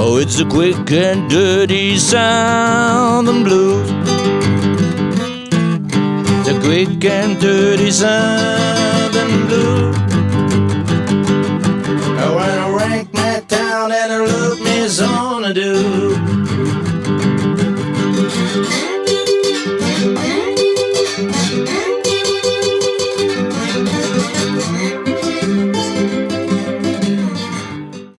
Oh, it's the quick and dirty Southern blues. The quick and dirty Southern blues.